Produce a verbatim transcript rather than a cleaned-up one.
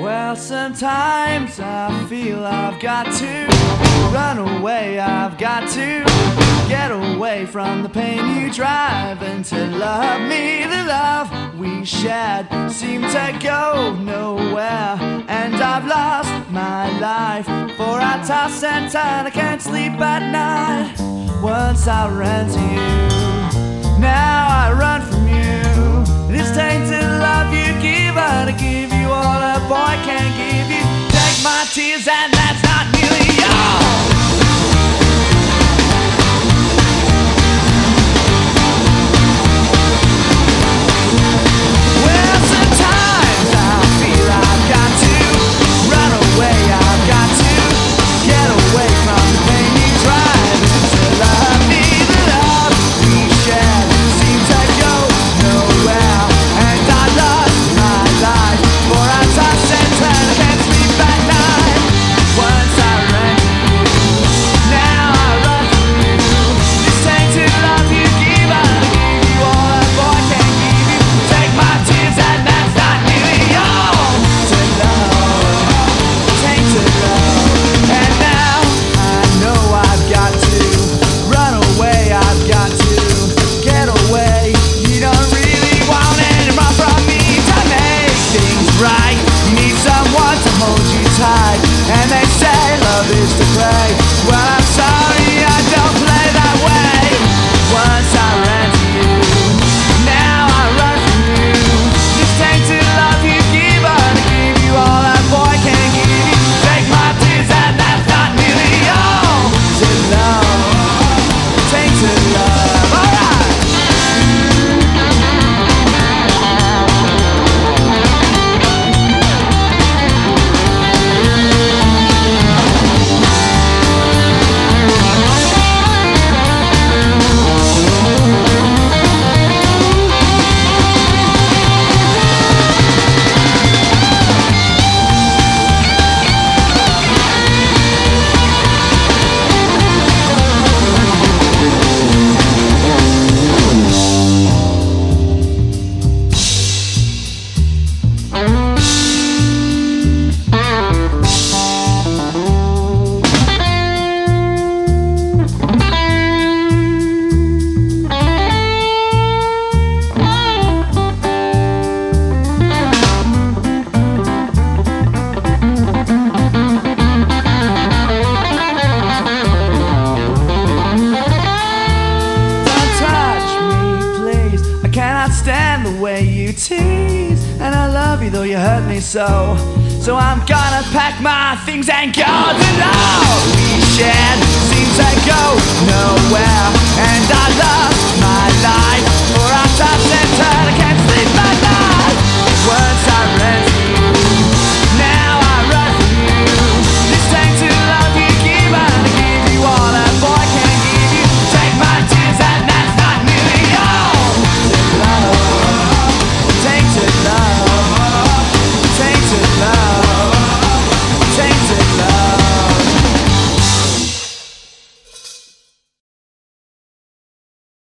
Well, sometimes I feel I've got to run away, I've got to get away from the pain you drive, and to love me. The love we shared seemed to go nowhere, and I've lost my life, for I toss and turn, I can't sleep at night. Once I ran to you, now I run from you. This tainted love you give her to give you all a boy can't give you. Take my tears and that's not nearly all. And they say love is to play. Well, I'm sorry, I don't play that way. Once I ran to you, now I run from you. This tainted love you give her to give you all that boy can't give you. Take my tears and that's not nearly all. To love, tainted love, alright. Stand the way you tease, and I love you though you hurt me so. So I'm gonna pack my things and go. The love we shared seems to go